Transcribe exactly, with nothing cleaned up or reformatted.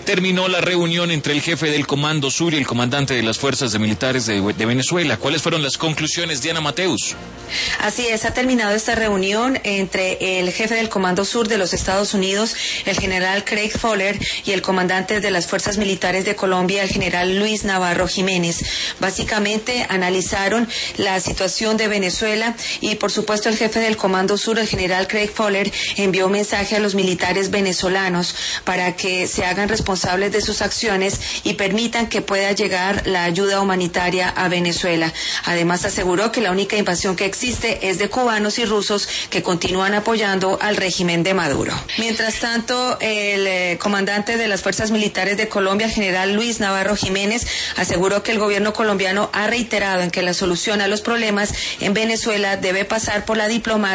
terminó la reunión entre el jefe del Comando Sur y el comandante de las fuerzas de militares de, de Venezuela. ¿Cuáles fueron las conclusiones, Diana Mateus? Así es, ha terminado esta reunión entre el jefe del Comando Sur de los Estados Unidos, el general Craig Fowler, y el comandante de las fuerzas militares de Colombia, el general Luis Navarro Jiménez. Básicamente analizaron la situación de Venezuela y, por supuesto, el jefe del Comando Sur, el general Craig Fowler, envió un mensaje a los militares venezolanos para que se hagan responsables de sus acciones y permitan que pueda llegar la ayuda humanitaria a Venezuela. Además, aseguró que la única invasión que existe es de cubanos y rusos que continúan apoyando al régimen de Maduro. Mientras tanto, el eh, comandante de las fuerzas militares de Colombia, el general Luis Navarro Jiménez, aseguró que el gobierno colombiano ha reiterado en que la solución a los problemas en Venezuela debe pasar por la diplomacia